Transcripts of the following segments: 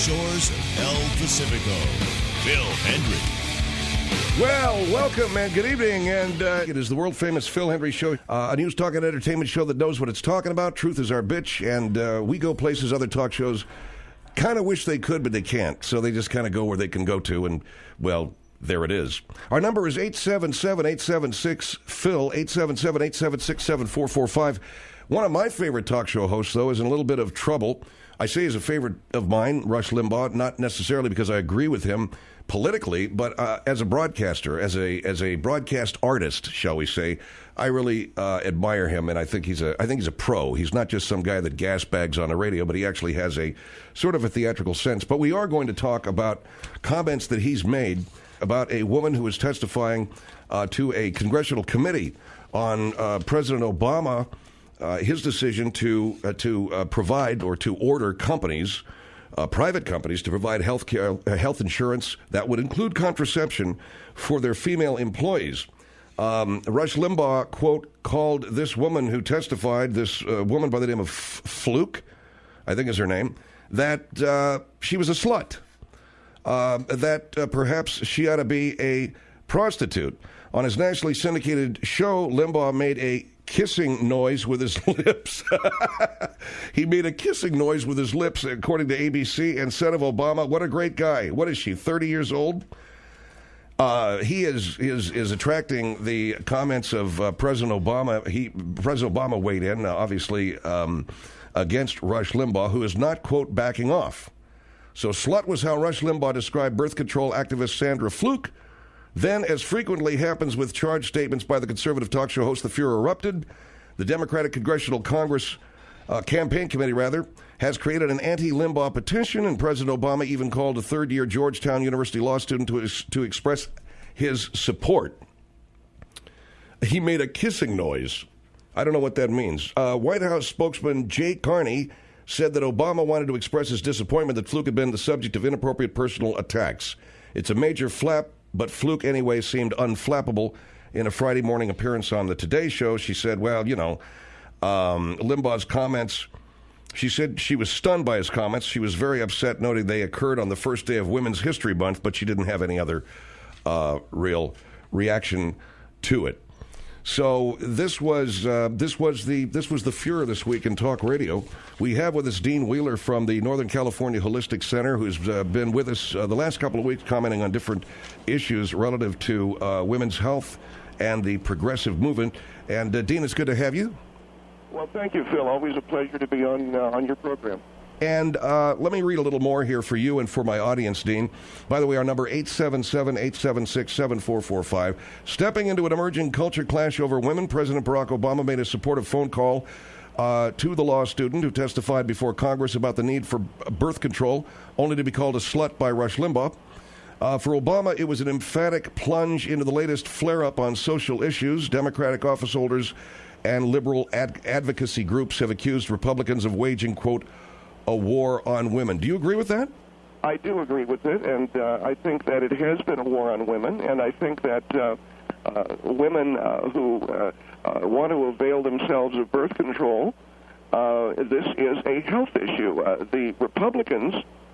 shores of El Pacifico, Phil Hendrie. Well, welcome and good evening, and it is the world-famous Phil Hendrie Show, a news, talk, and entertainment show that knows what it's talking about. Truth is our bitch, and we go places other talk shows kind of wish they could, but they can't, so they just kind of go where they can go to, and, well, there it is. Our number is 877-876-PHIL, 877-876-7445. One of my favorite talk show hosts, though, is in a little bit of trouble. I say he's a favorite of mine, Rush Limbaugh, not necessarily because I agree with him politically, but as a broadcaster, as a broadcast artist, shall we say, I really admire him, and I think he's a pro. He's not just some guy that gas bags on the radio, but he actually has a sort of a theatrical sense. But we are going to talk about comments that he's made about a woman who is testifying to a congressional committee on President Obama, his decision to provide or to order companies, private companies, to provide health insurance that would include contraception for their female employees. Rush Limbaugh, quote, called this woman who testified, this woman by the name of Fluke, I think is her name, that she was a slut, that perhaps she ought to be a prostitute. On his nationally syndicated show, Limbaugh made a kissing noise with his lips. He made a kissing noise with his lips, according to ABC, and said of Obama, what a great guy. What is she, 30 years old? He is attracting the comments of President Obama. President Obama weighed in, obviously, against Rush Limbaugh, who is not, quote, backing off. So slut was how Rush Limbaugh described birth control activist Sandra Fluke. Then, as frequently happens with charged statements by the conservative talk show host, the furor erupted. The Democratic Congressional Congress Campaign Committee, has created an anti-Limbaugh petition, and President Obama even called a third-year Georgetown University law student to express his support. He made a kissing noise. I don't know what that means. White House spokesman Jay Carney said that Obama wanted to express his disappointment that Fluke had been the subject of inappropriate personal attacks. It's a major flap, but Fluke anyway seemed unflappable. In a Friday morning appearance on the Today Show, she said, well, you know, Limbaugh's comments, she said she was stunned by his comments. She was very upset, noting they occurred on the first day of Women's History Month, but she didn't have any other real reaction to it. So this was the furor this week in talk radio. We have with us Dean Wheeler from the Northern California Holistic Center, who's been with us the last couple of weeks, commenting on different issues relative to women's health and the progressive movement. And Dean, it's good to have you. Well, thank you, Phil. Always a pleasure to be on your program. And let me read a little more here for you and for my audience, Dean. By the way, our number 877-876-7445. Stepping into an emerging culture clash over women, President Barack Obama made a supportive phone call to the law student who testified before Congress about the need for birth control, only to be called a slut by Rush Limbaugh. For Obama, it was an emphatic plunge into the latest flare-up on social issues. Democratic office holders and liberal advocacy groups have accused Republicans of waging, quote, a war on women. Do you agree with that? I do agree with it, and I think that it has been a war on women, and I think that women who want to avail themselves of birth control, this is a health issue. The Republicans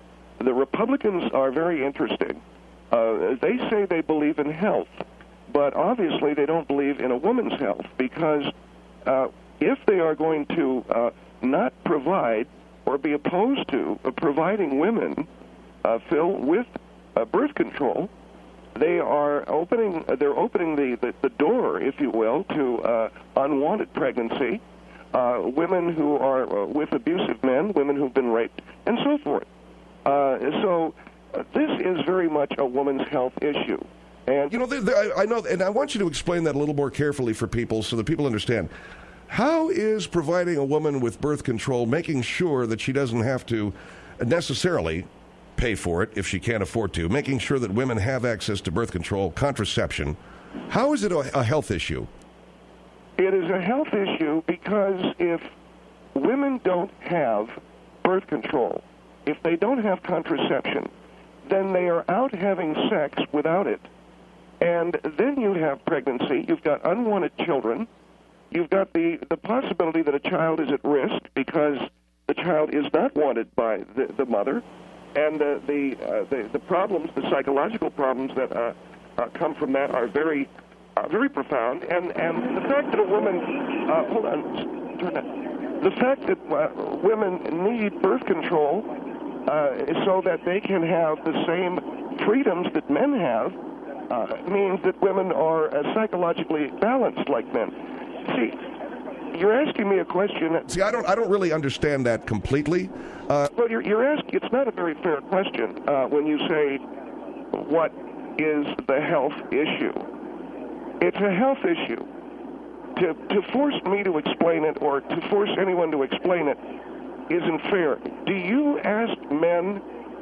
are very interesting. They say they believe in health, but obviously they don't believe in a woman's health, because if they are going to not provide or be opposed to providing women, Phil, with birth control, they're opening the door, if you will, to unwanted pregnancy, women who are with abusive men, women who've been raped, and so forth. So this is very much a woman's health issue. And you know, I know, and I want you to explain that a little more carefully for people so that people understand. How is providing a woman with birth control making sure that she doesn't have to necessarily pay for it if she can't afford to, making sure that women have access to birth control, contraception? How is it a health issue? It is a health issue because if women don't have birth control, if they don't have contraception, then they are out having sex without it. And then you have pregnancy, you've got unwanted children, you've got the possibility that a child is at risk because the child is not wanted by the mother. And the problems, the psychological problems that come from that are very profound. And the fact that a woman, hold on, turn that. The fact that women need birth control so that they can have the same freedoms that men have means that women are psychologically balanced like men. See, you're asking me a question. See, I don't really understand that completely. Well, you're asking. It's not a very fair question when you say, "What is the health issue?" It's a health issue. To force me to explain it, or to force anyone to explain it, isn't fair. Do you ask men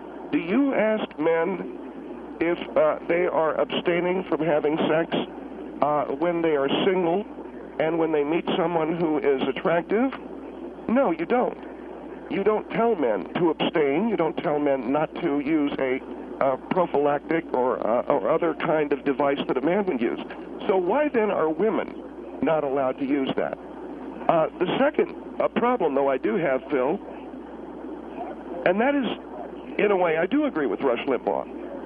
if they are abstaining from having sex when they are single and when they meet someone who is attractive? No, you don't. You don't tell men to abstain. You don't tell men not to use a prophylactic or other kind of device that a man would use. So why then are women not allowed to use that? The second problem, though, I do have, Phil, and that is, in a way, I do agree with Rush Limbaugh.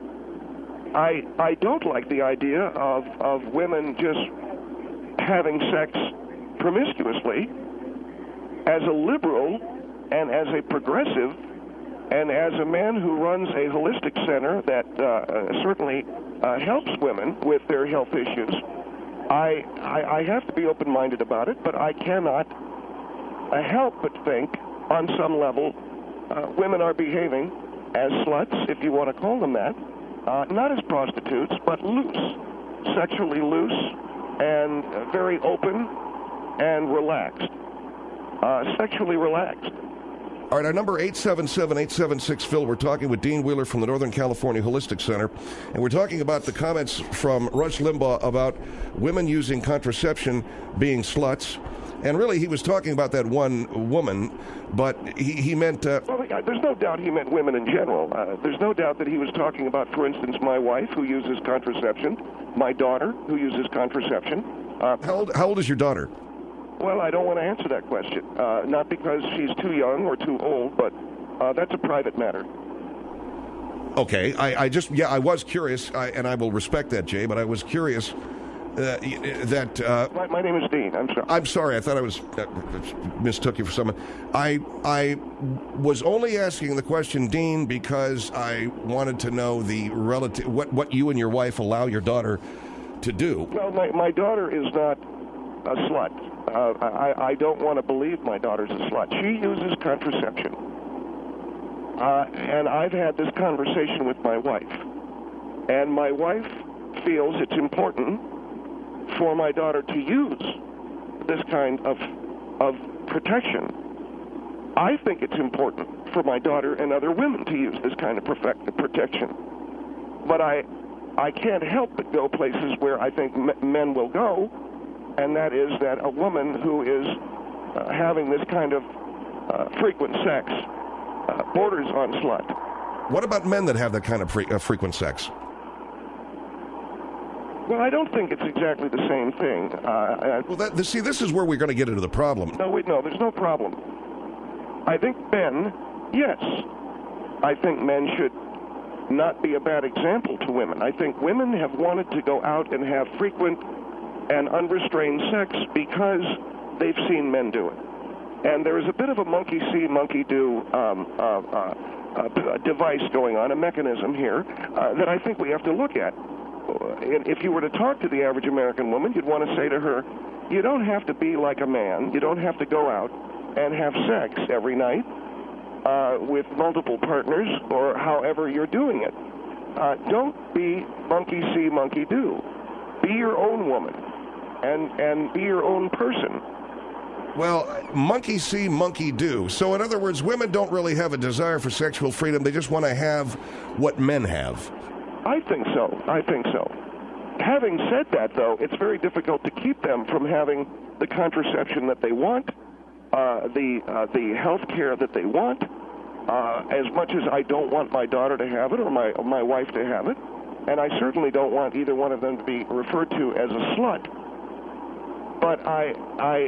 I don't like the idea of women just having sex promiscuously. As a liberal and as a progressive and as a man who runs a holistic center that certainly helps women with their health issues, I have to be open-minded about it, but I cannot help but think, on some level, women are behaving as sluts, if you want to call them that, not as prostitutes, but loose, sexually loose, and very open and relaxed, sexually relaxed. All right, our number 877-876-PHIL. We're talking with Dean Wheeler from the Northern California Holistic Center, and we're talking about the comments from Rush Limbaugh about women using contraception being sluts. And really, he was talking about that one woman, but he meant... Well, there's no doubt he meant women in general. There's no doubt that he was talking about, for instance, my wife, who uses contraception, my daughter, who uses contraception. How old is your daughter? Well, I don't want to answer that question. Not because she's too young or too old, but that's a private matter. Okay, I was curious, and I will respect that, Jay, but I was curious that... My name is Dean, I'm sorry. I'm sorry, I thought I was... mistook you for someone. I was only asking the question, Dean, because I wanted to know the relative... What you and your wife allow your daughter to do. Well, my daughter is not a slut. I don't want to believe my daughter's a slut. She uses contraception. And I've had this conversation with my wife. And my wife feels it's important for my daughter to use this kind of protection. I think it's important for my daughter and other women to use this kind of protection. But I can't help but go places where I think men will go, and that is that a woman who is having this kind of frequent sex borders on slut. What about men that have that kind of frequent sex? Well, I don't think it's exactly the same thing. See, this is where we're going to get into the problem. No, there's no problem. I think men, yes. I think men should not be a bad example to women. I think women have wanted to go out and have frequent and unrestrained sex because they've seen men do it. And there is a bit of a monkey see, monkey do device going on, a mechanism here that I think we have to look at. If you were to talk to the average American woman, you'd want to say to her, you don't have to be like a man. You don't have to go out and have sex every night with multiple partners or however you're doing it. Don't be monkey see, monkey do. Be your own woman and be your own person. Well, monkey see, monkey do. So in other words, women don't really have a desire for sexual freedom. They just want to have what men have. I think so. Having said that, though, it's very difficult to keep them from having the contraception that they want, the health care that they want, as much as I don't want my daughter to have it or my wife to have it, and I certainly don't want either one of them to be referred to as a slut. But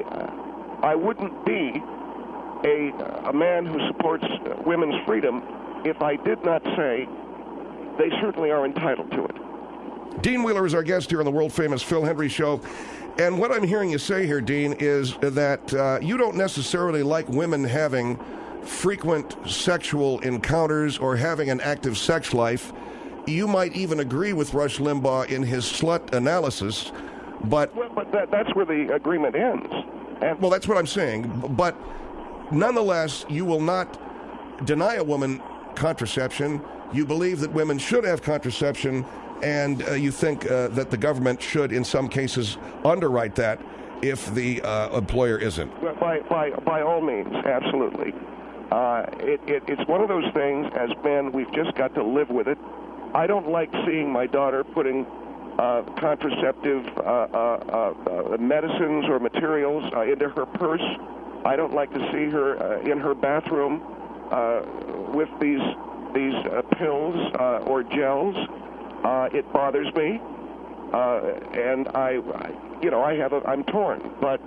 I wouldn't be a man who supports women's freedom if I did not say, they certainly are entitled to it. Dean Wheeler is our guest here on the world-famous Phil Hendrie Show. And what I'm hearing you say here, Dean, is that you don't necessarily like women having frequent sexual encounters or having an active sex life. You might even agree with Rush Limbaugh in his slut analysis, but... Well, but that's where the agreement ends. And well, that's what I'm saying. But nonetheless, you will not deny a woman contraception. You believe that women should have contraception, and you think that the government should, in some cases, underwrite that if the employer isn't. Well, by all means, absolutely. It's one of those things, as men, we've just got to live with it. I don't like seeing my daughter putting contraceptive medicines or materials into her purse. I don't like to see her in her bathroom with these pills or gels. It bothers me, and I'm torn. But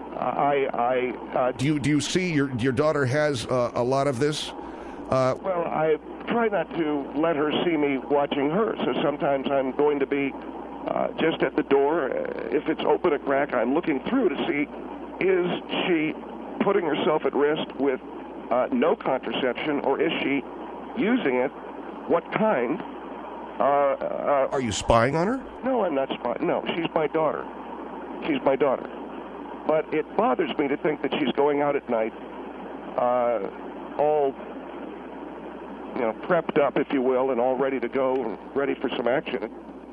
do you see your daughter has a lot of this? Well, I try not to let her see me watching her. So sometimes I'm going to be just at the door. If it's open a crack, I'm looking through to see, is she putting herself at risk with no contraception, or is she using it? What kind? Are you spying on her? No, I'm not spying. No, she's my daughter. She's my daughter. But it bothers me to think that she's going out at night, all prepped up, if you will, and all ready to go, and ready for some action.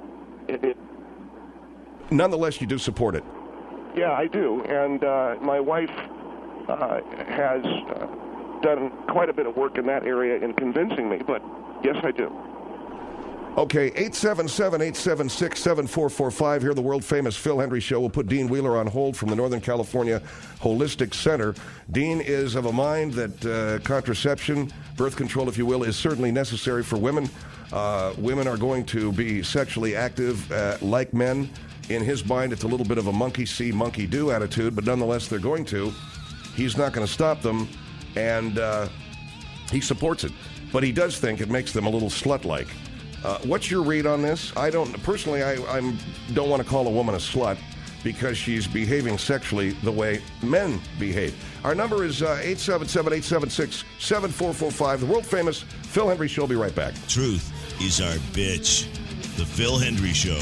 Nonetheless, you do support it. Yeah, I do. And my wife has done quite a bit of work in that area in convincing me, but yes, I do. Okay, 877-876-7445 here, the world-famous Phil Hendrie Show. We'll put Dean Wheeler on hold from the Northern California Holistic Center. Dean is of a mind that contraception, birth control, if you will, is certainly necessary for women. Women are going to be sexually active like men. In his mind, it's a little bit of a monkey see, monkey do attitude, but nonetheless, they're going to. He's not going to stop them, and he supports it. But he does think it makes them a little slut-like. What's your read on this? I don't don't want to call a woman a slut because she's behaving sexually the way men behave. Our number is 877-876-7445. The world-famous Phil Hendrie Show. Will be right back. Truth is our bitch. The Phil Hendrie Show.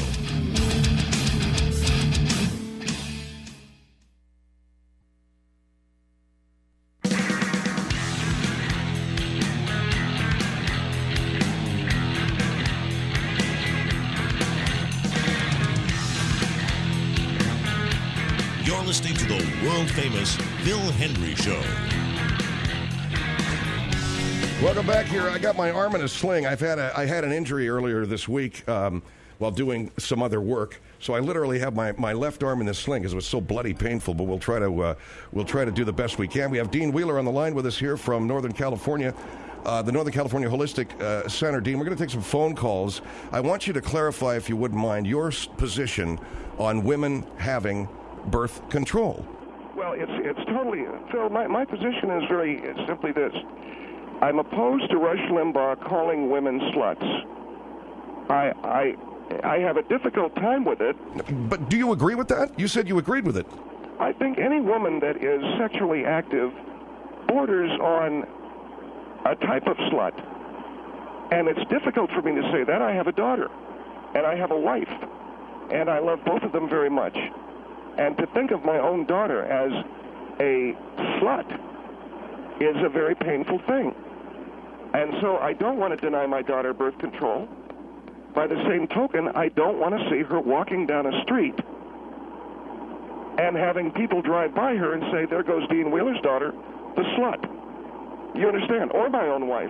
Listening to the world-famous Phil Hendrie Show. Welcome back here. I got my arm in a sling. I had an injury earlier this week while doing some other work, so I literally have my left arm in this sling because it was so bloody painful. But we'll try to do the best we can. We have Dean Wheeler on the line with us here from Northern California. The Northern California Holistic Center. Dean, we're going to take some phone calls. I want you to clarify, if you wouldn't mind, your position on women having birth control. Well, it's totally, Phil, my position is very simply this. I'm opposed to Rush Limbaugh calling women sluts. I have a difficult time with it. But do you agree with that? You said you agreed with it. I think any woman that is sexually active borders on a type of slut. And it's difficult for me to say that. I have a daughter, and I have a wife, and I love both of them very much. And to think of my own daughter as a slut is a very painful thing. And so I don't want to deny my daughter birth control. By the same token, I don't want to see her walking down a street and having people drive by her and say, there goes Dean Wheeler's daughter, the slut. You understand? Or my own wife.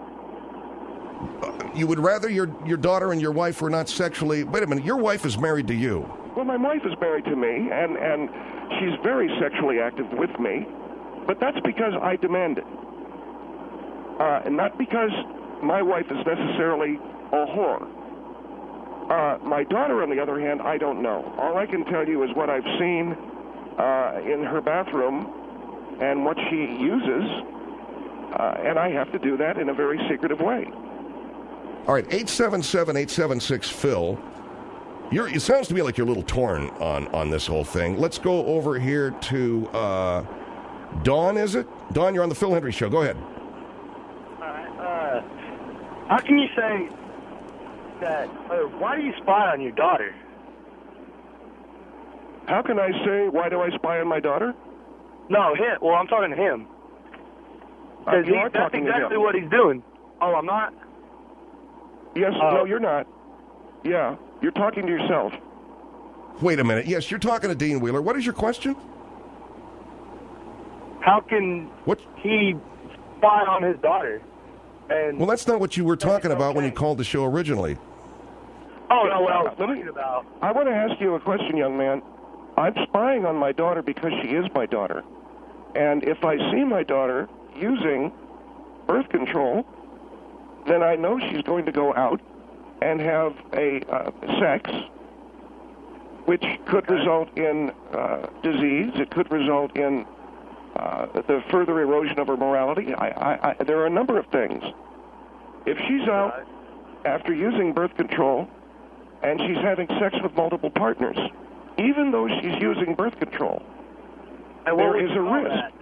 You would rather your daughter and your wife were not sexually... Wait a minute, your wife is married to you. Well, my wife is married to me, and she's very sexually active with me, but that's because I demand it. And not because my wife is necessarily a whore. My daughter, on the other hand, I don't know. All I can tell you is what I've seen in her bathroom and what she uses. and I have to do that in a very secretive way. All right, 877-876-PHIL. It sounds to me like you're a little torn on this whole thing. Let's go over here to Dawn, is it? Dawn, you're on the Phil Hendrie Show. Go ahead. All right. How can you say that, why do you spy on your daughter? How can I say, why do I spy on my daughter? No, him. Well, I'm talking to him. Because You are that's talking to exactly him. what he's doing. Oh, I'm not? Yes, no, you're not. Yeah, you're talking to yourself. Wait a minute. Yes, you're talking to Dean Wheeler. What is your question? How can he spy on his daughter? And Well, that's not what you were talking about when you called the show originally. Oh, no, what I was talking about. I want to ask you a question, young man. I'm spying on my daughter because she is my daughter. And if I see my daughter using birth control, then I know she's going to go out and have a sex, which could result in disease. It could result in the further erosion of her morality. There are a number of things. If she's out after using birth control and she's having sex with multiple partners, even though she's using birth control, there is a risk.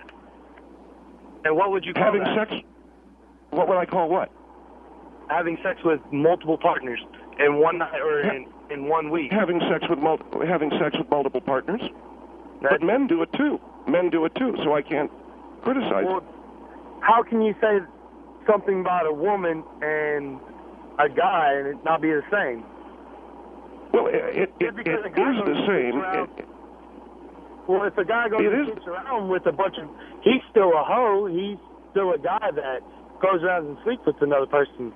And what would you call having that? sex? What would I call what? Having sex with multiple partners in one night or in 1 week. Having sex with multiple partners. But men do it too. Men do it too. So I can't criticize. Well, how can you say something about a woman and a guy and it not be the same? Well, it is the same. Well, if a guy goes and sleeps around with a bunch of, he's still a hoe. He's still a guy that goes around and sleeps with another person.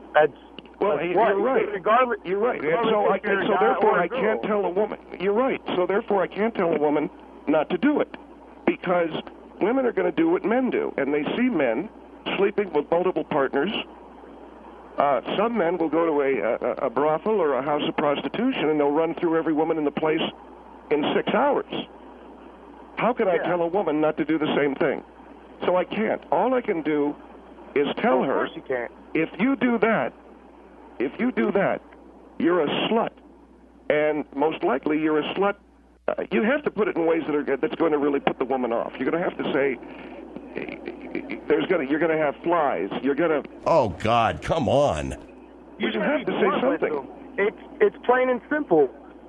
You're right. You're right. And so therefore I can't tell a woman. You're right. So therefore I can't tell a woman not to do it, because women are going to do what men do, and they see men sleeping with multiple partners. Some men will go to a brothel or a house of prostitution, and they'll run through every woman in the place in 6 hours. How can I tell a woman not to do the same thing? So I can't. All I can do is tell her, if you do that, you're a slut. And most likely you're a slut. You have to put it in ways that's going to really put the woman off. You're going to have to say, you're going to have flies. You're going to... Oh, God, come on. You have to say something. It's plain and simple.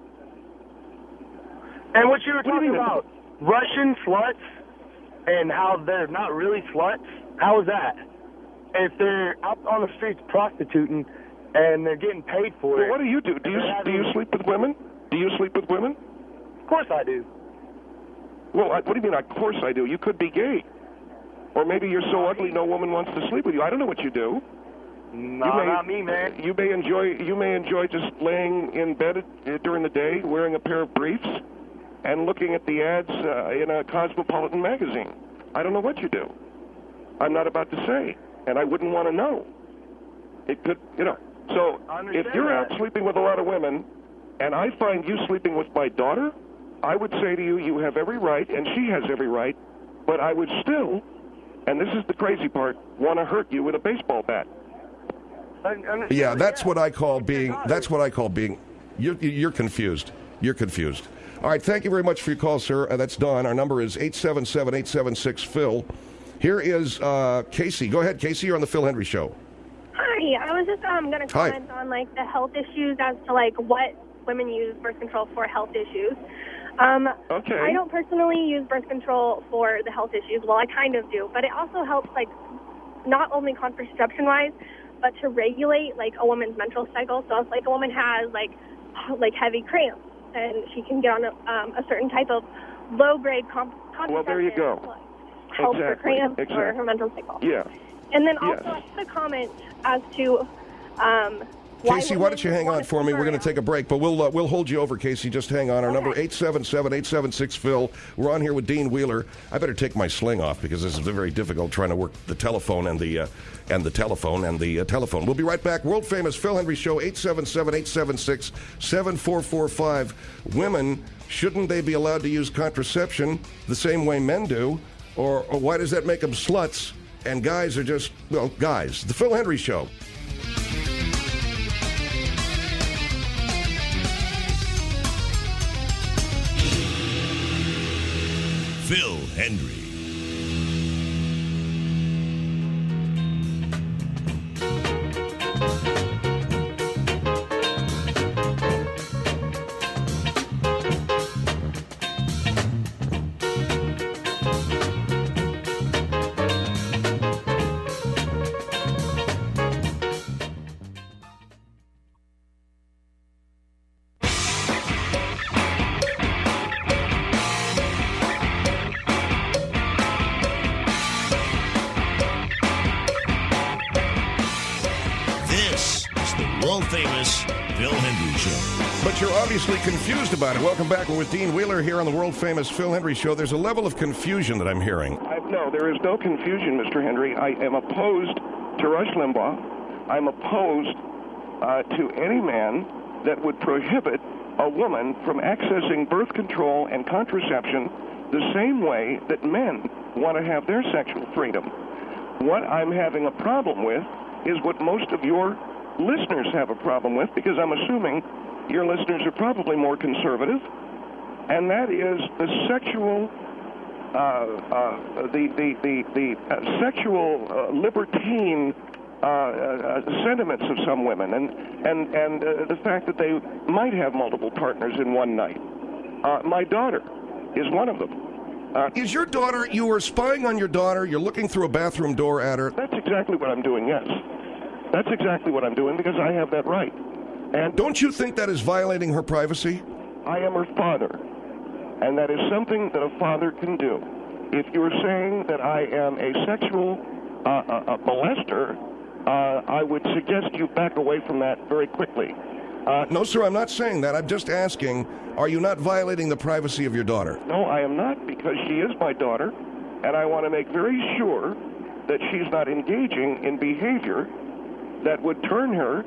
And what you were talking about, Russian sluts and how they're not really sluts, how is that? If they're out on the streets prostituting and they're getting paid for it. What do you do? Do you sleep with women? Do you sleep with women? Of course I do. Well, what do you mean, of course I do? You could be gay. Or maybe you're so ugly no woman wants to sleep with you. I don't know what you do. No, not me, man. You may enjoy just laying in bed during the day, wearing a pair of briefs, and looking at the ads in a Cosmopolitan magazine. I don't know what you do. I'm not about to say, and I wouldn't want to know. It could, So if you're out sleeping with a lot of women, and I find you sleeping with my daughter, I would say to you, you have every right, and she has every right, but I would still, and this is the crazy part, want to hurt you with a baseball bat. Yeah, that's what I call being. That's what I call being. You're confused. You're confused. All right, thank you very much for your call, sir. That's Don. Our number is 877-876-PHIL. Here is Casey. Go ahead, Casey. You're on the Phil Hendrie Show. Hi. I was just going to comment on the health issues as to what women use birth control for health issues. Okay. I don't personally use birth control for the health issues. Well, I kind of do, but it also helps not only contraception-wise, but to regulate a woman's menstrual cycle. So if a woman has heavy cramps, and she can get on a certain type of low-grade contraception. Well, there you go. Help her cramps or her menstrual cycle. Yeah. And then also a comment as to Casey, why don't you hang on for me? We're going to take a break, but we'll hold you over, Casey. Just hang on. Our number 877-876-PHIL. We're on here with Dean Wheeler. I better take my sling off because this is very difficult trying to work the telephone and the telephone. We'll be right back. World famous Phil Hendrie Show, 877-876-7445. Women, shouldn't they be allowed to use contraception the same way men do? Or why does that make them sluts? and guys are just, well, guys. The Phil Hendrie Show. Phil Hendrie. World-famous Phil Hendrie Show. But you're obviously confused about it. Welcome back. We're with Dean Wheeler here on the world-famous Phil Hendrie Show. There's a level of confusion that I'm hearing. No, there is no confusion, Mr. Hendrie. I am opposed to Rush Limbaugh. I'm opposed to any man that would prohibit a woman from accessing birth control and contraception the same way that men want to have their sexual freedom. What I'm having a problem with is what most of your listeners have a problem with, because I'm assuming your listeners are probably more conservative, and that is the sexual, sexual libertine sentiments of some women, and the fact that they might have multiple partners in one night. My daughter is one of them. Is your daughter? You were spying on your daughter. You're looking through a bathroom door at her. That's exactly what I'm doing. Yes. That's exactly what I'm doing, because I have that right. And don't you think that is violating her privacy? I am her father, and that is something that a father can do. If you're saying that I am a sexual molester, I would suggest you back away from that very quickly. No, sir, I'm not saying that. I'm just asking, are you not violating the privacy of your daughter? No, I am not, because she is my daughter, and I want to make very sure that she's not engaging in behavior that would turn her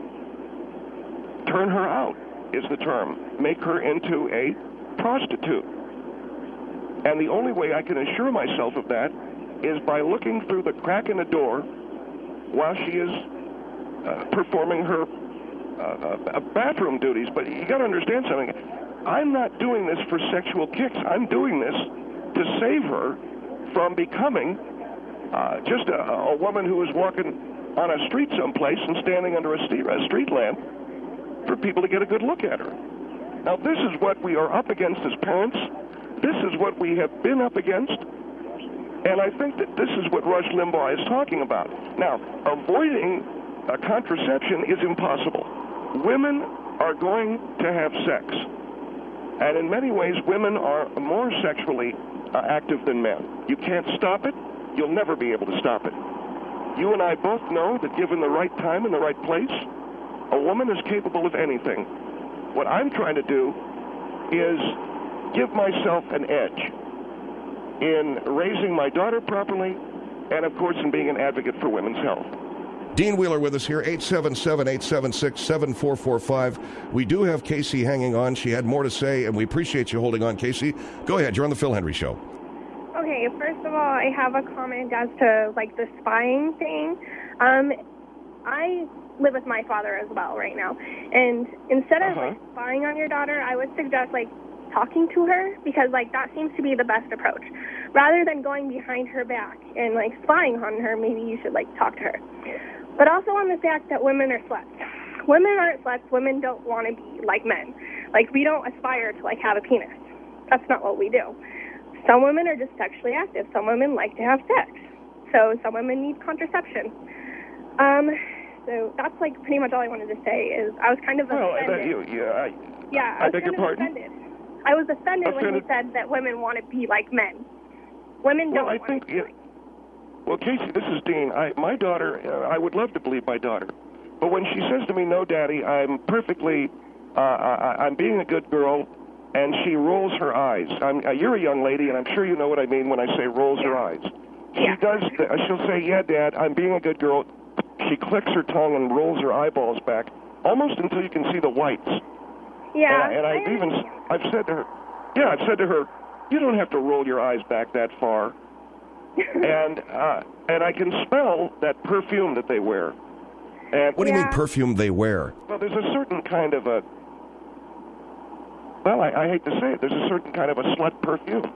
out, is the term, make her into a prostitute. And the only way I can assure myself of that is by looking through the crack in the door while she is performing her bathroom duties. But you got to understand something. I'm not doing this for sexual kicks. I'm doing this to save her from becoming just a woman who is walking on a street someplace and standing under a street lamp for people to get a good look at her. Now, this is what we are up against as parents. This is what we have been up against. And I think that this is what Rush Limbaugh is talking about. Now, avoiding contraception is impossible. Women are going to have sex. And in many ways, women are more sexually active than men. You can't stop it. You'll never be able to stop it. You and I both know that given the right time and the right place, a woman is capable of anything. What I'm trying to do is give myself an edge in raising my daughter properly and, of course, in being an advocate for women's health. Dean Wheeler with us here, 877-876-7445. We do have Casey hanging on. She had more to say, and we appreciate you holding on, Casey. Go ahead. You're on the Phil Hendrie Show. Okay, first of all, I have a comment as to, like, the spying thing. I live with my father as well right now. And instead of like, spying on your daughter, I would suggest, like, talking to her, because, like, that seems to be the best approach. Rather than going behind her back and, like, spying on her, maybe you should, like, talk to her. But also on the fact that women are sluts. Women aren't sluts. Women don't want to be like men. Like, we don't aspire to, like, have a penis. That's not what we do. Some women are just sexually active. Some women like to have sex. So some women need contraception. So that's, like, pretty much all I wanted to say is I was kind of offended. I beg your pardon? Offended. I was offended when you said that women want to be like men. Women don't want to be like men. Well, Casey, this is Dean. My daughter, I would love to believe my daughter. But when she says to me, no, Daddy, I'm perfectly, I'm being a good girl, and she rolls her eyes. You're a young lady, and I'm sure you know what I mean when I say rolls her eyes. She'll say, yeah, Dad, I'm being a good girl. She clicks her tongue and rolls her eyeballs back, almost until you can see the whites. Yeah. And I've said to her, you don't have to roll your eyes back that far. and I can smell that perfume that they wear. And What do you mean perfume they wear? well, there's a certain kind of a. Well, I hate to say it. There's a certain kind of a slut perfume.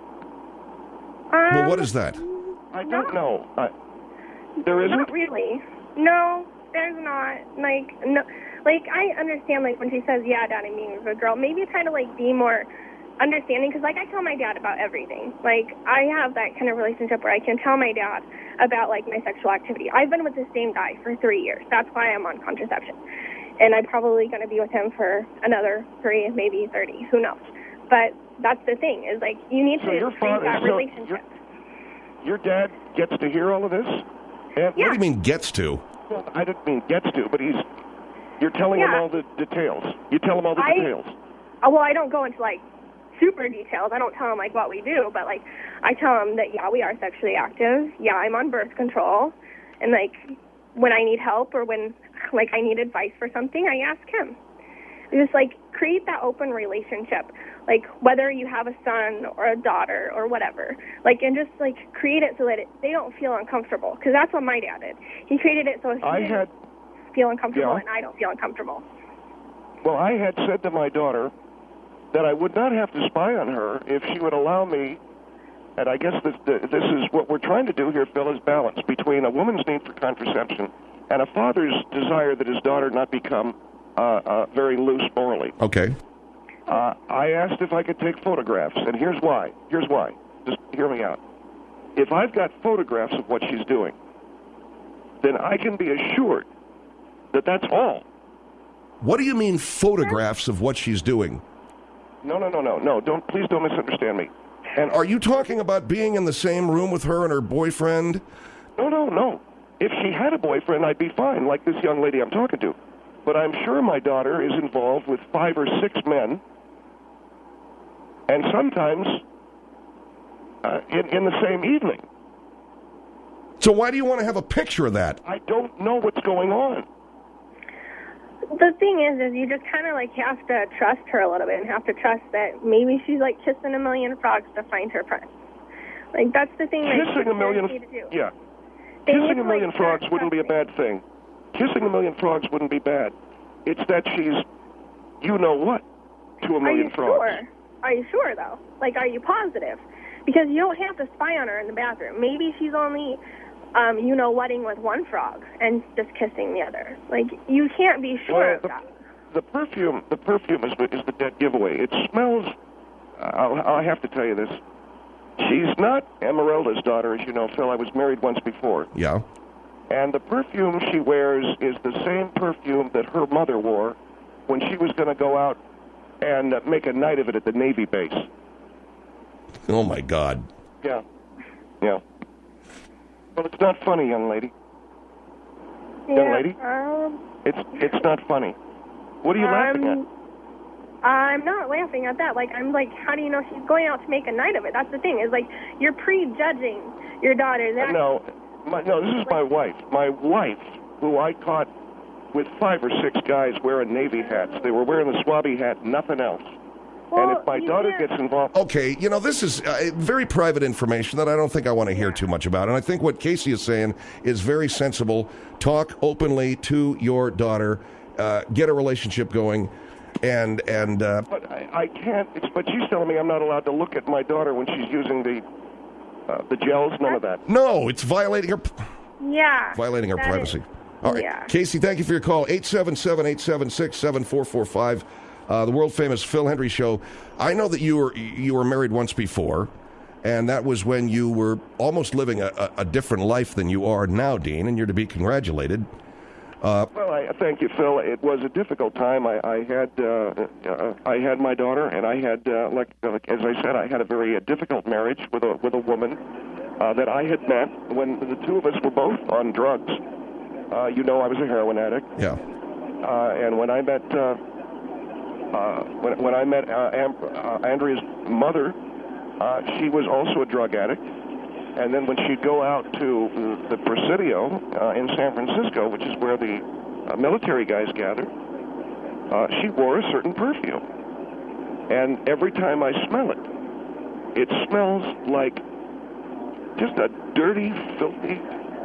Well, what is that? I don't know. There isn't. Not really. No, there's not. Like, no. Like, I understand, like, when she says, yeah, Dad, I'm being with a girl, maybe try to, like, be more understanding, because, like, I tell my dad about everything. Like, I have that kind of relationship where I can tell my dad about, like, my sexual activity. I've been with the same guy for 3 years. That's why I'm on contraception. And I'm probably going to be with him for another 3, maybe 30. Who knows? But that's the thing, is, like, you need to create that relationship. Your dad gets to hear all of this? And What do you mean gets to? Well, I didn't mean gets to, but you're telling him all the details. You tell him all the details. Well, I don't go into, like, super details. I don't tell him, like, what we do, but, like, I tell him that, yeah, we are sexually active. Yeah, I'm on birth control. And, like, when I need help or when, like, I need advice for something, I ask him. Just, like, create that open relationship. Like, whether you have a son or a daughter or whatever. Like, and just, like, create it so that they don't feel uncomfortable. Because that's what my dad did. He created it so he didn't feel uncomfortable and I don't feel uncomfortable. Well, I had said to my daughter that I would not have to spy on her if she would allow me, and I guess this is what we're trying to do here, Phil, is balance between a woman's need for contraception and a father's desire that his daughter not become very loose morally. Okay. I asked if I could take photographs, and here's why. Just hear me out. If I've got photographs of what she's doing, then I can be assured that that's all. What do you mean photographs of what she's doing? No. Please don't misunderstand me. And are you talking about being in the same room with her and her boyfriend? No. If she had a boyfriend, I'd be fine, like this young lady I'm talking to. But I'm sure my daughter is involved with 5 or 6 men, and sometimes in the same evening. So why do you want to have a picture of that? I don't know what's going on. The thing is you just kind of, like, have to trust her a little bit and have to trust that maybe she's, like, kissing a million frogs to find her prince. Like, that's the thing that Kissing a million, to do. yeah. Kissing a million frogs wouldn't be a bad thing. Kissing a million frogs wouldn't be bad. It's that she's, you know what, to a million frogs. Sure? Are you sure, though? Like, are you positive? Because you don't have to spy on her in the bathroom. Maybe she's only, wetting with one frog and just kissing the other. Like, you can't be sure of that. The perfume is the dead giveaway. It smells, I'll have to tell you this. She's not Emeralda's daughter, as you know, Phil. I was married once before. Yeah. And the perfume she wears is the same perfume that her mother wore when she was going to go out and make a night of it at the Navy base. Oh, my God. Yeah. Well, it's not funny, young lady. Young lady? It's not funny. What are you laughing at? I'm not laughing at that. Like, I'm like, how do you know she's going out to make a night of it? That's the thing. Is like, you're prejudging your daughter's actions. No, this is my wife. My wife, who I caught with 5 or 6 guys wearing Navy hats. They were wearing the Swabby hat, nothing else. Well, and if my daughter gets involved... Okay, this is very private information that I don't think I want to hear too much about. And I think what Casey is saying is very sensible. Talk openly to your daughter. Get a relationship going. And But I can't... But she's telling me I'm not allowed to look at my daughter when she's using the gels, none of that. No, it's violating her... Yeah. Violating her privacy. All right. Yeah. Casey, thank you for your call. 877-876-7445. The world-famous Phil Hendrie Show. I know that you were married once before, and that was when you were almost living a different life than you are now, Dean, and you're to be congratulated. Well, I thank you, Phil. It was a difficult time. I had my daughter, and I had, like as I said, I had a very difficult marriage with a woman that I had met when the two of us were both on drugs. I was a heroin addict. Yeah. And when I met Andrea's mother, she was also a drug addict. And then when she'd go out to the Presidio in San Francisco, which is where the military guys gather, she wore a certain perfume. And every time I smell it, it smells like just a dirty, filthy.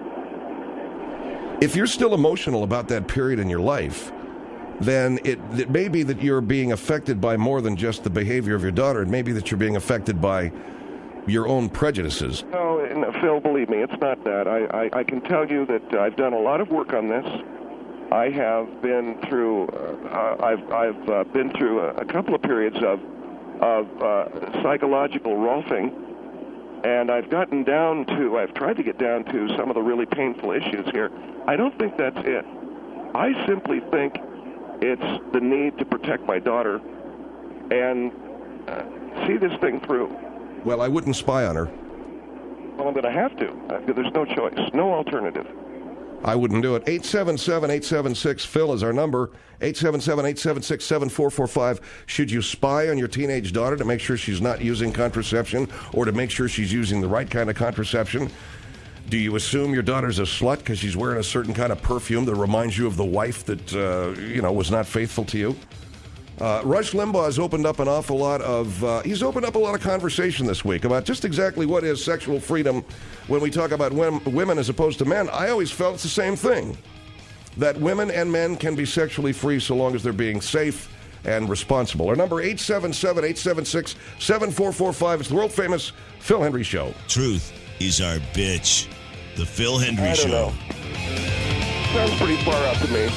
If you're still emotional about that period in your life, then it may be that you're being affected by more than just the behavior of your daughter. It may be that you're being affected by your own prejudices. No, Phil, believe me, it's not that. I can tell you that I've done a lot of work on this. I have been through. I've been through a couple of periods of psychological rolfing, and I've tried to get down to some of the really painful issues here. I don't think that's it. I simply think it's the need to protect my daughter and see this thing through. Well, I wouldn't spy on her. Well, I'm going to have to. There's no choice, no alternative. I wouldn't do it. 877-876-PHIL is our number. 877-876-7445. Should you spy on your teenage daughter to make sure she's not using contraception or to make sure she's using the right kind of contraception? Do you assume your daughter's a slut because she's wearing a certain kind of perfume that reminds you of the wife that, was not faithful to you? Rush Limbaugh has opened up an awful lot of, he's opened up a lot of conversation this week about just exactly what is sexual freedom when we talk about women as opposed to men. I always felt it's the same thing, that women and men can be sexually free so long as they're being safe and responsible. Our number 877-876-7445. It's the world-famous Phil Hendrie Show. Truth is our bitch. The Phil Hendrie Show. Know. Sounds pretty far out to me.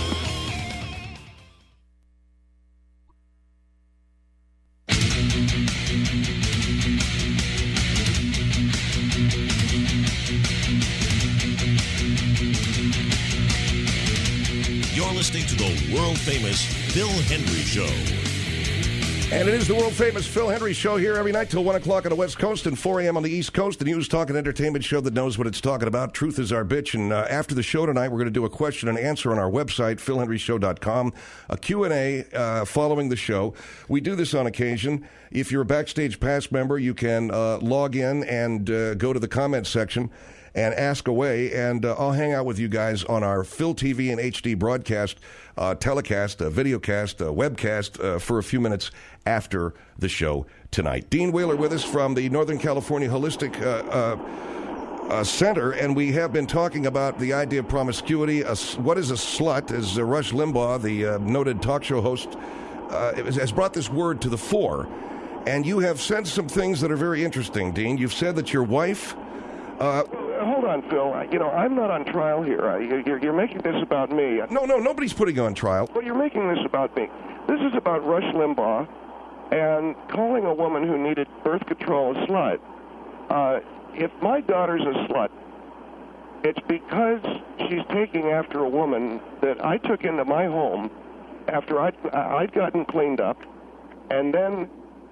You're listening to the world-famous Phil Hendrie Show. And it is the world-famous Phil Hendrie Show here every night till 1 o'clock on the West Coast and 4 a.m. on the East Coast. The news, talk, and entertainment show that knows what it's talking about. Truth is our bitch. And after the show tonight, we're going to do a question and answer on our website, philhendrieshow.com, a Q&A following the show. We do this on occasion. If you're a Backstage Pass member, you can log in and go to the comment section and ask away, and I'll hang out with you guys on our Phil TV and HD broadcast, telecast, videocast, webcast for a few minutes after the show tonight. Dean Whaler with us from the Northern California Holistic Center, and we have been talking about the idea of promiscuity. What is a slut? As Rush Limbaugh, the noted talk show host, has brought this word to the fore. And you have said some things that are very interesting, Dean. You've said that your wife... Hold on, Phil. I'm not on trial here. You're making this about me. No, nobody's putting you on trial. Well, you're making this about me. This is about Rush Limbaugh and calling a woman who needed birth control a slut. If my daughter's a slut, it's because she's taking after a woman that I took into my home after I'd gotten cleaned up, and then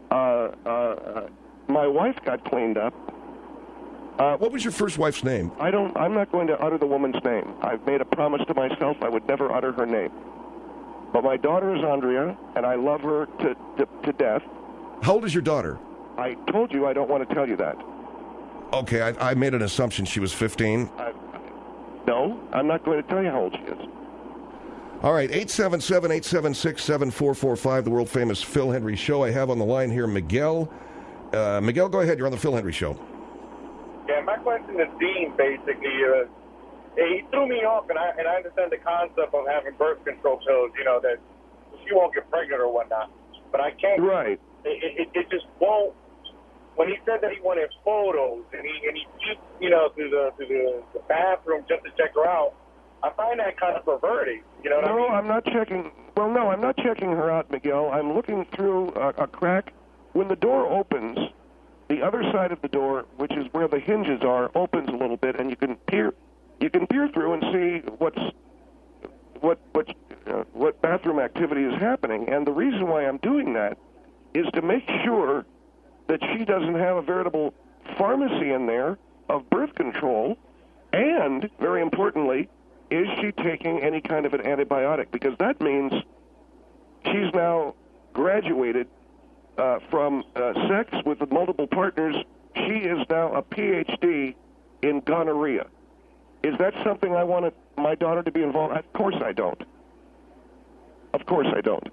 my wife got cleaned up. What was your first wife's name? I'm not going to utter the woman's name. I've made a promise to myself I would never utter her name. But my daughter is Andrea, and I love her to death. How old is your daughter? I told you I don't want to tell you that. Okay, I made an assumption she was 15. No, I'm not going to tell you how old she is. All right, 877-876-7445, the world-famous Phil Hendrie Show. I have on the line here Miguel. Miguel, go ahead. You're on the Phil Hendrie Show. Yeah, my question is Dean, basically. He threw me off, and I understand the concept of having birth control pills, that she won't get pregnant or whatnot. But I can't. Right. It just won't. When he said that he wanted photos, and he peeked, through the bathroom just to check her out, I find that kind of perverting. You know what I mean? I'm not checking. Well, no, I'm not checking her out, Miguel. I'm looking through a crack. When the door opens, the other side of the door, which is where the hinges are, opens a little bit, and you can peer through and see what bathroom activity is happening. And the reason why I'm doing that is to make sure that she doesn't have a veritable pharmacy in there of birth control, and very importantly, is she taking any kind of an antibiotic? Because that means she's now graduated from sex with multiple partners. She is now a PhD in gonorrhea. Is that something I want my daughter to be involved? Of course I don't. Of course I don't.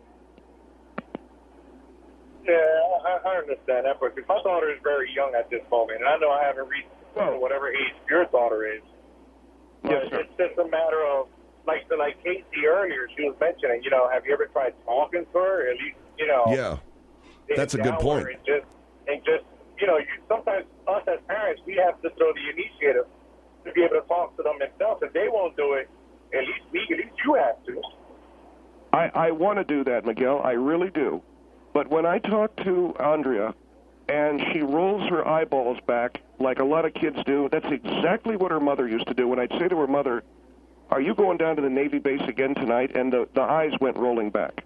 Yeah, I understand that, but my daughter is very young at this moment, and I know I haven't reached whatever age your daughter is. Yes, But sir. it's just a matter of, like Casey earlier, she was mentioning, have you ever tried talking to her? At least, Yeah, that's a good point. And just, sometimes us as parents, we have to throw the initiative to be able to talk to them themselves. If they won't do it, at least you have to. I want to do that, Miguel. I really do. But when I talk to Andrea and she rolls her eyeballs back like a lot of kids do, that's exactly what her mother used to do. When I'd say to her mother, "Are you going down to the Navy base again tonight?" And the eyes went rolling back.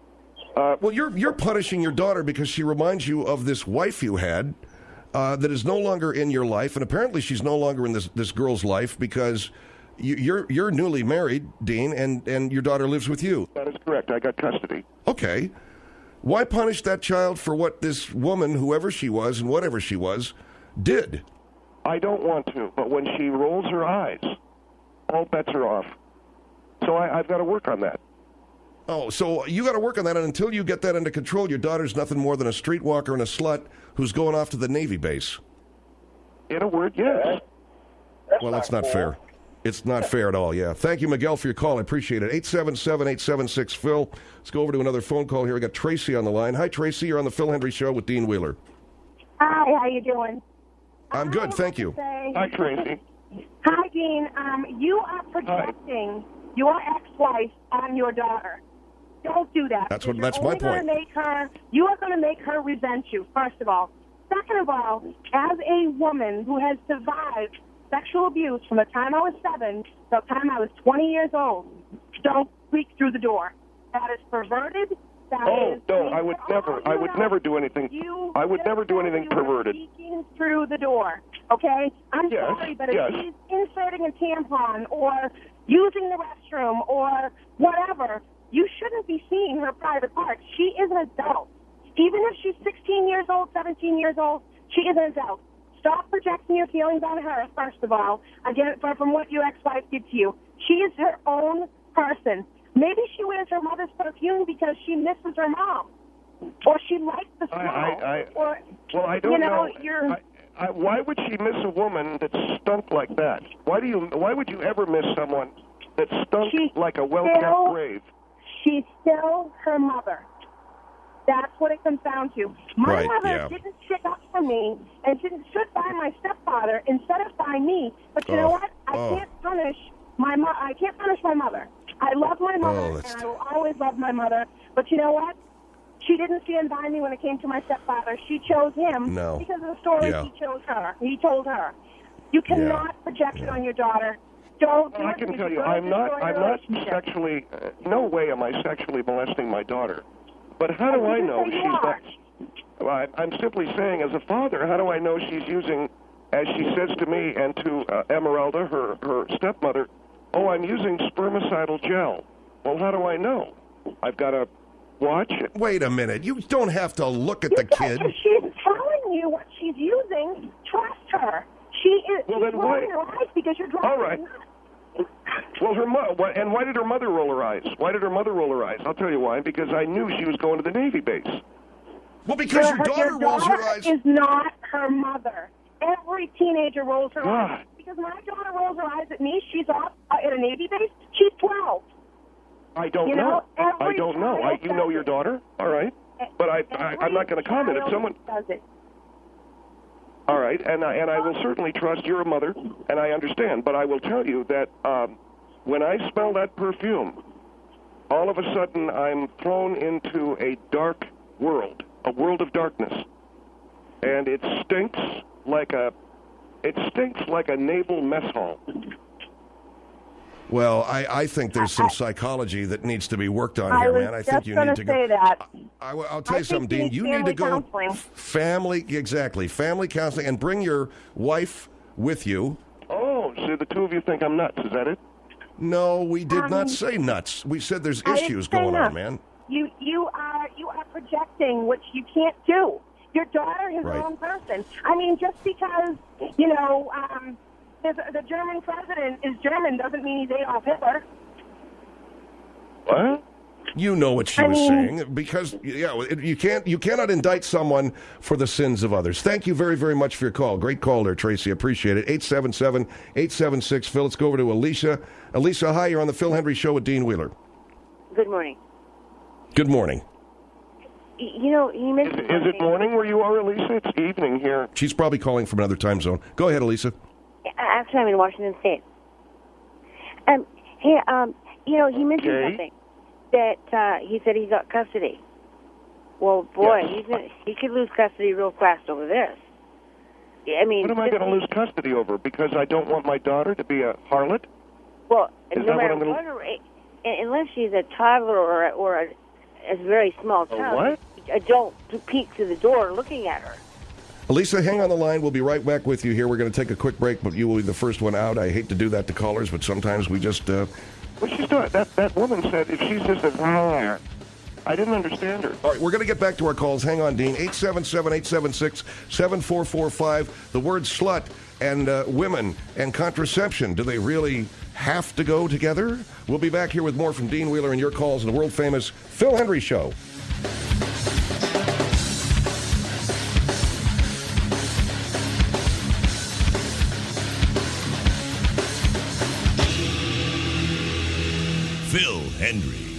Well, you're punishing your daughter because she reminds you of this wife you had that is no longer in your life, and apparently she's no longer in this girl's life because you're newly married, Dean, and your daughter lives with you. That is correct. I got custody. Okay. Why punish that child for what this woman, whoever she was and whatever she was, did? I don't want to, but when she rolls her eyes, all bets are off. So I've got to work on that. Oh, so you got to work on that, and until you get that under control, your daughter's nothing more than a streetwalker and a slut who's going off to the Navy base. In a word, yes. Well, that's not fair. It's not fair at all, yeah. Thank you, Miguel, for your call. I appreciate it. 877-876-PHIL. Let's go over to another phone call here. We got Tracy on the line. Hi, Tracy. You're on the Phil Hendry Show with Dean Wheeler. Hi, how you doing? I'm good, thank you. Hi, Tracy. Hi, Dean. You are projecting your ex-wife on your daughter. Don't do that. That's because my you're only point. You are going to make her resent you, first of all. Second of all, as a woman who has survived sexual abuse from the time I was 7 to the time I was 20 years old, don't squeak through the door. That is perverted. No, I would never do anything. I would never do anything perverted. Sneaking through the door, okay? I'm sorry, but if she's inserting a tampon or using the restroom or whatever, you shouldn't be seeing her private parts. She is an adult. Even if she's 16 years old, 17 years old, she is an adult. Stop projecting your feelings on her, first of all, again, from what your ex-wife did to you. She is her own person. Maybe she wears her mother's perfume because she misses her mom, or she likes the smell. I don't know. Why would she miss a woman that stunk like that? Why would you ever miss someone that stunk like a well-kept grave? She's still her mother. That's what it comes down to. My mother didn't stick up for me and didn't sit by my stepfather instead of by me. But you know what? I can't punish my mother. I love my mother, and I will always love my mother. But you know what? She didn't stand by me when it came to my stepfather. She chose him because of the story he chose her. He told her. You cannot project it on your daughter. Don't do I can tell you, I'm not sexually. No way am I sexually molesting my daughter. But how do I know she's not? Well, I'm simply saying, as a father, how do I know she's using, as she says to me and to Emeralda, her stepmother, "Oh, I'm using spermicidal gel." Well, how do I know? I've got to watch it. Wait a minute. You don't have to look at the kid. If she's telling you what she's using, trust her. She is. Well, then why? Your eyes because you're driving. All right. Well, and why did her mother roll her eyes? Why did her mother roll her eyes? I'll tell you why. Because I knew she was going to the Navy base. Well, because your daughter rolls her eyes. Is not her mother. Every teenager rolls her eyes. Because my daughter rolls her eyes at me. She's off at a Navy base. She's 12. I don't know. I don't know. You know your daughter? All right. But I'm not going to comment if someone does it. All right, and I will certainly trust you're a mother, and I understand. But I will tell you that when I smell that perfume, all of a sudden I'm thrown into a dark world, a world of darkness, and it stinks like a naval mess hall. Well, I think there's some psychology that needs to be worked on here, man. I think you need to go. I'll tell you something, Dean. You need to go family counseling, and bring your wife with you. Oh, so the two of you think I'm nuts? Is that it? No, we did not say nuts. We said there's issues going on, man. You are projecting, which you can't do. Your daughter is her own person. I mean, just because the German president is German doesn't mean he's Adolf Hitler. What? You know what she was saying, because you cannot indict someone for the sins of others. Thank you very, very much for your call. Great call there, Tracy. Appreciate it. 877-876 Phil. Let's go over to Alicia. Alicia, hi. You're on the Phil Hendry Show with Dean Wheeler. Good morning. Good morning. You know, you mentioned. Is it morning where you are, Elisa? It's evening here. She's probably calling from another time zone. Go ahead, Elisa. Actually, I'm in Washington State. Hey, you know, he mentioned something that he said he got custody. Well, boy, he could lose custody real fast over this. I mean, what am I going to lose custody over? Because I don't want my daughter to be a harlot? Well, Is no that what matter I'm gonna... what, unless she's a toddler or a very small child, don't peek through the door looking at her. Elisa, hang on the line. We'll be right back with you here. We're going to take a quick break, but you will be the first one out. I hate to do that to callers, but sometimes we just... Well, she's doing that woman said if she's just a... I didn't understand her. All right, we're going to get back to our calls. Hang on, Dean. 877-876-7445. The word slut and women and contraception, do they really have to go together? We'll be back here with more from Dean Wheeler and your calls on the world-famous Phil Hendry Show. Phil Hendry.